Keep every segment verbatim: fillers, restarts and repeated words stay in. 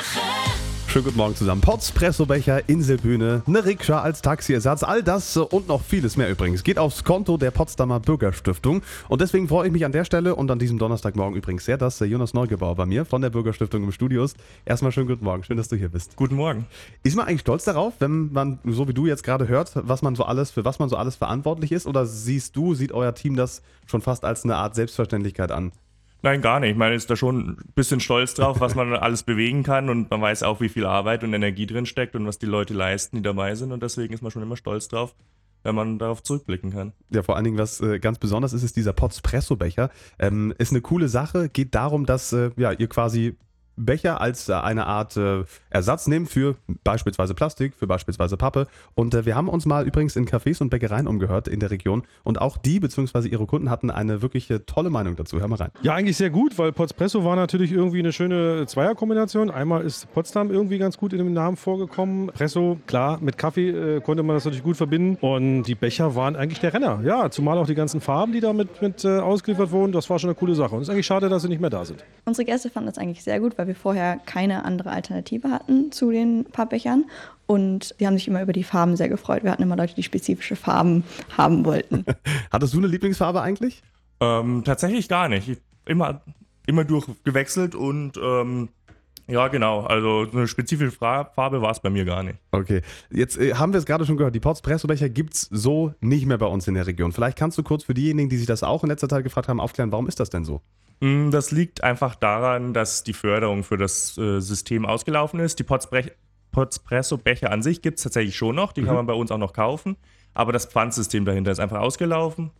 Schönen guten Morgen zusammen. Potspressobecher, Inselbühne, eine Rikscha als Taxiersatz, all das und noch vieles mehr übrigens geht aufs Konto der Potsdamer Bürgerstiftung. Und deswegen freue ich mich an der Stelle und an diesem Donnerstagmorgen übrigens sehr, dass Jonas Neugebauer bei mir von der Bürgerstiftung im Studio ist. Erstmal schönen guten Morgen, schön, dass du hier bist. Guten Morgen. Ist man eigentlich stolz darauf, wenn man, so wie du jetzt gerade hört, was man so alles, für was man so alles verantwortlich ist? Oder siehst du, sieht euer Team das schon fast als eine Art Selbstverständlichkeit an? Nein, gar nicht. Man ist da schon ein bisschen stolz drauf, was man alles bewegen kann und man weiß auch, wie viel Arbeit und Energie drin steckt und was die Leute leisten, die dabei sind, und deswegen ist man schon immer stolz drauf, wenn man darauf zurückblicken kann. Ja, vor allen Dingen, was äh, ganz besonders ist, ist dieser Potspressobecher. Ähm, ist eine coole Sache, geht darum, dass äh, ja, ihr quasi Becher als äh, eine Art äh, Ersatz nehmt für beispielsweise Plastik, für beispielsweise Pappe. Und äh, wir haben uns mal übrigens in Cafés und Bäckereien umgehört in der Region und auch die bzw. ihre Kunden hatten eine wirklich äh, tolle Meinung dazu. Hör mal rein. Ja, eigentlich sehr gut, weil Potspresso war natürlich irgendwie eine schöne Zweierkombination. Einmal ist Potsdam irgendwie ganz gut in dem Namen vorgekommen. Presso, klar, mit Kaffee äh, konnte man das natürlich gut verbinden. Und die Becher waren eigentlich der Renner. Ja, zumal auch die ganzen Farben, die da mit, mit äh, ausgeliefert wurden, das war schon eine coole Sache. Und es ist eigentlich schade, dass sie nicht mehr da sind. Unsere Gäste fanden das eigentlich sehr gut, weil wir vorher keine andere Alternative hatten zu den Pappbechern. Und sie haben sich immer über die Farben sehr gefreut. Wir hatten immer Leute, die spezifische Farben haben wollten. Hattest du eine Lieblingsfarbe eigentlich? Ähm, tatsächlich gar nicht. Ich, immer, immer durchgewechselt und ähm, ja, genau. Also eine spezifische Farbe war es bei mir gar nicht. Okay, jetzt äh, haben wir es gerade schon gehört, die Potspressobecher gibt es so nicht mehr bei uns in der Region. Vielleicht kannst du kurz für diejenigen, die sich das auch in letzter Zeit gefragt haben, aufklären, warum ist das denn so? Das liegt einfach daran, dass die Förderung für das äh, System ausgelaufen ist. Die Potspre- Potspressobecher an sich gibt es tatsächlich schon noch, die mhm. kann man bei uns auch noch kaufen, aber das Pfandsystem dahinter ist einfach ausgelaufen.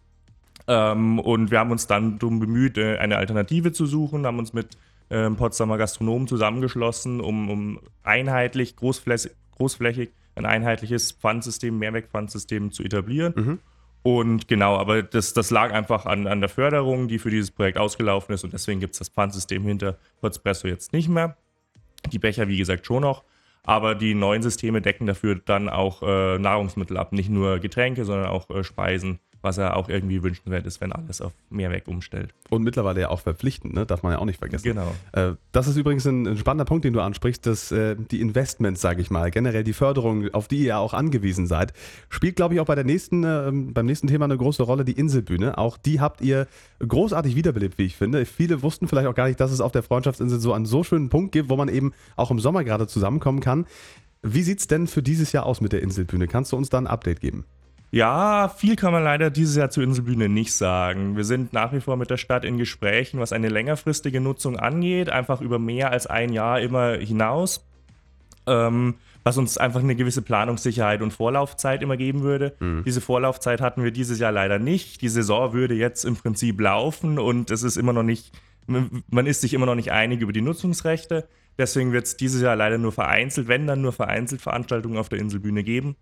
Ähm, und wir haben uns dann darum bemüht, äh, eine Alternative zu suchen, haben uns mit äh, Potsdamer Gastronomen zusammengeschlossen, um, um einheitlich, großflächig, großflächig ein einheitliches Pfandsystem, Mehrwegpfandsystem zu etablieren. Mhm. Und genau, aber das, das lag einfach an, an der Förderung, die für dieses Projekt ausgelaufen ist, und deswegen gibt es das Pfandsystem hinter Potspresso jetzt nicht mehr. Die Becher, wie gesagt, schon noch, aber die neuen Systeme decken dafür dann auch äh, Nahrungsmittel ab, nicht nur Getränke, sondern auch äh, Speisen, was ja auch irgendwie wünschenswert ist, wenn alles auf Mehrweg umstellt. Und mittlerweile ja auch verpflichtend, ne? Darf man ja auch nicht vergessen. Genau. Äh, das ist übrigens ein, ein spannender Punkt, den du ansprichst, dass äh, die Investments, sage ich mal, generell die Förderung, auf die ihr ja auch angewiesen seid, spielt, glaube ich, auch bei der nächsten, äh, beim nächsten Thema eine große Rolle, die Inselbühne. Auch die habt ihr großartig wiederbelebt, wie ich finde. Viele wussten vielleicht auch gar nicht, dass es auf der Freundschaftsinsel so einen so schönen Punkt gibt, wo man eben auch im Sommer gerade zusammenkommen kann. Wie sieht es denn für dieses Jahr aus mit der Inselbühne? Kannst du uns da ein Update geben? Ja, viel kann man leider dieses Jahr zur Inselbühne nicht sagen. Wir sind nach wie vor mit der Stadt in Gesprächen, was eine längerfristige Nutzung angeht, einfach über mehr als ein Jahr immer hinaus, ähm, was uns einfach eine gewisse Planungssicherheit und Vorlaufzeit immer geben würde. Mhm. Diese Vorlaufzeit hatten wir dieses Jahr leider nicht. Die Saison würde jetzt im Prinzip laufen und es ist immer noch nicht, man ist sich immer noch nicht einig über die Nutzungsrechte. Deswegen wird es dieses Jahr leider nur vereinzelt, wenn dann nur vereinzelt Veranstaltungen auf der Inselbühne geben.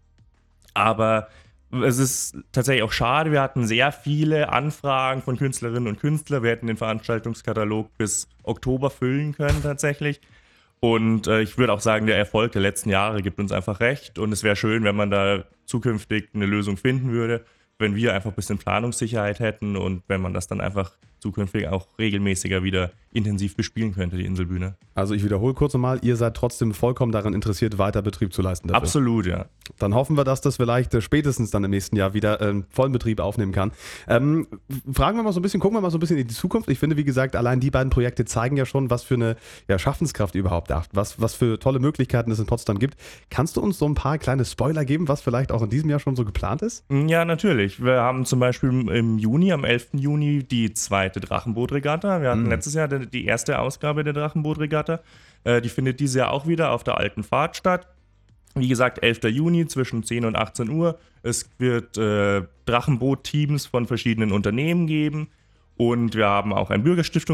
Aber es ist tatsächlich auch schade, wir hatten sehr viele Anfragen von Künstlerinnen und Künstlern. Wir hätten den Veranstaltungskatalog bis Oktober füllen können tatsächlich. Und äh, ich würde auch sagen, der Erfolg der letzten Jahre gibt uns einfach recht. Und es wäre schön, wenn man da zukünftig eine Lösung finden würde, wenn wir einfach ein bisschen Planungssicherheit hätten und wenn man das dann einfach zukünftig auch regelmäßiger wieder intensiv bespielen könnte, die Inselbühne. Also ich wiederhole kurz nochmal, ihr seid trotzdem vollkommen daran interessiert, weiter Betrieb zu leisten dafür. Absolut, ja. Dann hoffen wir, dass das vielleicht äh, spätestens dann im nächsten Jahr wieder äh, vollen Betrieb aufnehmen kann. Ähm, fragen wir mal so ein bisschen, gucken wir mal so ein bisschen in die Zukunft. Ich finde, wie gesagt, allein die beiden Projekte zeigen ja schon, was für eine ja, Schaffenskraft ihr überhaupt habt, was, was für tolle Möglichkeiten es in Potsdam gibt. Kannst du uns so ein paar kleine Spoiler geben, was vielleicht auch in diesem Jahr schon so geplant ist? Ja, natürlich. Wir haben zum Beispiel im Juni, am elften Juni, die zweite Drachenbootregatta. Wir hatten mhm. letztes Jahr die erste Ausgabe der Drachenbootregatta. Die findet dieses Jahr auch wieder auf der Alten Fahrt statt. Wie gesagt, elften Juni zwischen zehn und achtzehn Uhr. Es wird äh, Drachenboot-Teams von verschiedenen Unternehmen geben. Und wir haben auch ein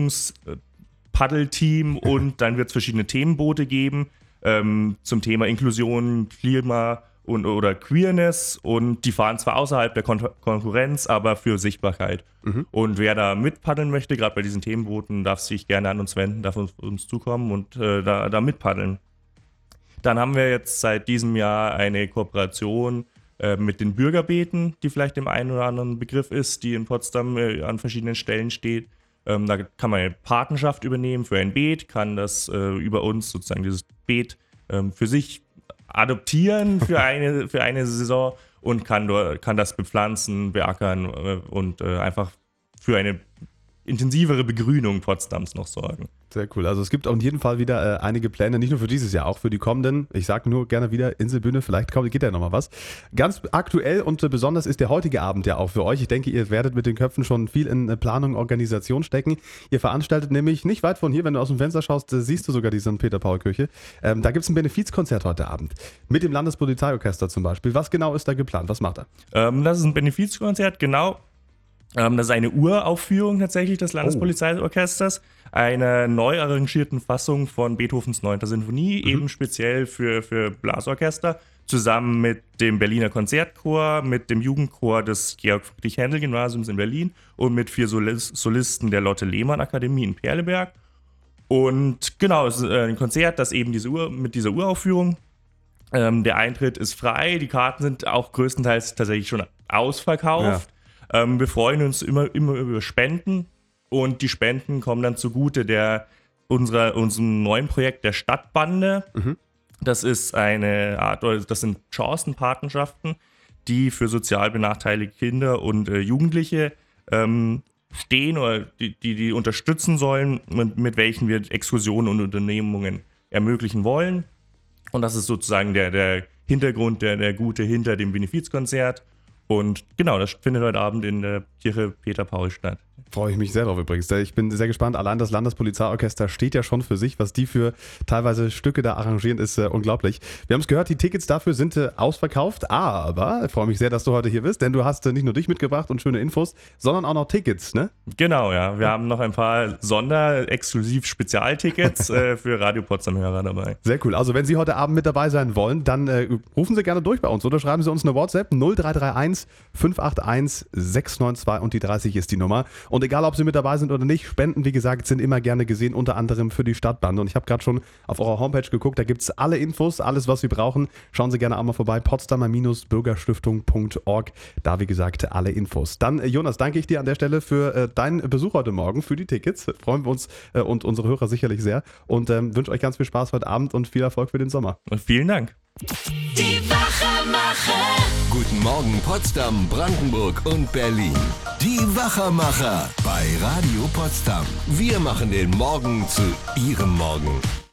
Bürgerstiftungs-Paddelteam. Und dann wird es verschiedene Themenboote geben ähm, zum Thema Inklusion, Klima und, oder Queerness, und die fahren zwar außerhalb der Kon- Konkurrenz, aber für Sichtbarkeit. Mhm. Und wer da mitpaddeln möchte, gerade bei diesen Themenbooten, darf sich gerne an uns wenden, darf uns, uns zukommen und äh, da, da mitpaddeln. Dann haben wir jetzt seit diesem Jahr eine Kooperation äh, mit den Bürgerbeeten, die vielleicht dem einen oder anderen Begriff ist, die in Potsdam äh, an verschiedenen Stellen steht. Ähm, da kann man eine Patenschaft übernehmen für ein Beet, kann das äh, über uns sozusagen dieses Beet ähm, für sich adoptieren für eine, für eine Saison und kann, dort, kann das bepflanzen, beackern äh, und äh, einfach für eine intensivere Begrünung Potsdams noch sorgen. Sehr cool. Also es gibt auf jeden Fall wieder äh, einige Pläne, nicht nur für dieses Jahr, auch für die kommenden. Ich sage nur gerne wieder Inselbühne, vielleicht kommt, geht ja nochmal was. Ganz aktuell und äh, besonders ist der heutige Abend ja auch für euch. Ich denke, ihr werdet mit den Köpfen schon viel in äh, Planung, Organisation stecken. Ihr veranstaltet nämlich nicht weit von hier, wenn du aus dem Fenster schaust, äh, siehst du sogar die Sankt Peter-Paul-Kirche. Ähm, da gibt es ein Benefizkonzert heute Abend. Mit dem Landespolizeiorchester zum Beispiel. Was genau ist da geplant? Was macht er? Ähm, das ist ein Benefizkonzert, genau. Ähm, das ist eine Uraufführung tatsächlich des Landespolizeiorchesters, einer neu arrangierten Fassung von Beethovens neunter Sinfonie, mhm. eben speziell für, für Blasorchester, zusammen mit dem Berliner Konzertchor, mit dem Jugendchor des Georg-Friedrich-Händel-Gymnasiums in Berlin und mit vier Solis- Solisten der Lotte-Lehmann-Akademie in Perleberg. Und genau, es ist ein Konzert, das eben diese Ur- mit dieser Uraufführung. Ähm, der Eintritt ist frei, die Karten sind auch größtenteils tatsächlich schon ausverkauft. Ja. Ähm, wir freuen uns immer, immer über Spenden und die Spenden kommen dann zugute der, unserer, unserem neuen Projekt der Stadtbande. Mhm. Das ist eine Art, das sind Chancenpatenschaften, die für sozial benachteiligte Kinder und äh, Jugendliche ähm, stehen oder die, die die unterstützen sollen, mit, mit welchen wir Exkursionen und Unternehmungen ermöglichen wollen. Und das ist sozusagen der, der Hintergrund, der, der Gute hinter dem Benefizkonzert. Und genau, das findet heute Abend in der Kirche Peter Paul statt. Freue ich mich sehr drauf übrigens. Ich bin sehr gespannt. Allein das Landespolizeiorchester steht ja schon für sich. Was die für teilweise Stücke da arrangieren, ist äh, unglaublich. Wir haben es gehört, die Tickets dafür sind äh, ausverkauft. Aber ich freue mich sehr, dass du heute hier bist, denn du hast äh, nicht nur dich mitgebracht und schöne Infos, sondern auch noch Tickets, ne? Genau, ja. Wir haben noch ein paar Sonder-Exklusiv-Spezialtickets äh, für Radio Potsdam-Hörer dabei. Sehr cool. Also wenn Sie heute Abend mit dabei sein wollen, dann äh, rufen Sie gerne durch bei uns oder schreiben Sie uns eine WhatsApp null drei drei eins fünf acht eins sechs neun zwei und die dreißig ist die Nummer. Und egal, ob Sie mit dabei sind oder nicht, Spenden, wie gesagt, sind immer gerne gesehen, unter anderem für die Stadtbande. Und ich habe gerade schon auf eurer Homepage geguckt, da gibt es alle Infos, alles, was Sie brauchen. Schauen Sie gerne auch mal vorbei, potsdamer Bürgerstiftung punkt org. Da, wie gesagt, alle Infos. Dann, äh, Jonas, danke ich dir an der Stelle für äh, deinen Besuch heute Morgen, für die Tickets. Freuen wir uns äh, und unsere Hörer sicherlich sehr. Und ähm, wünsche euch ganz viel Spaß heute Abend und viel Erfolg für den Sommer. Und vielen Dank. Die Wachermacher. Guten Morgen Potsdam, Brandenburg und Berlin. Die Wachermacher bei Radio Potsdam. Wir machen den Morgen zu Ihrem Morgen.